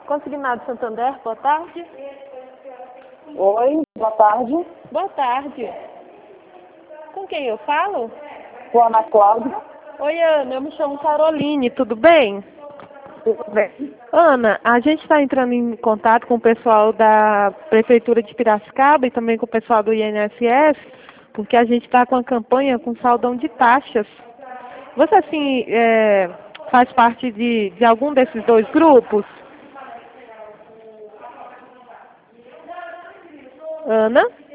Consignado Santander, boa tarde. Oi, boa tarde. Boa tarde. Com quem eu falo? Com a Ana Cláudia. Oi, Ana, eu me chamo Caroline, tudo bem? Tudo bem? Ana, a gente está entrando em contato com o pessoal da Prefeitura de Piracicaba e também com o pessoal do INSS, porque a gente está com a campanha com saldão de taxas. Você, assim, faz parte de algum desses dois grupos? Ana?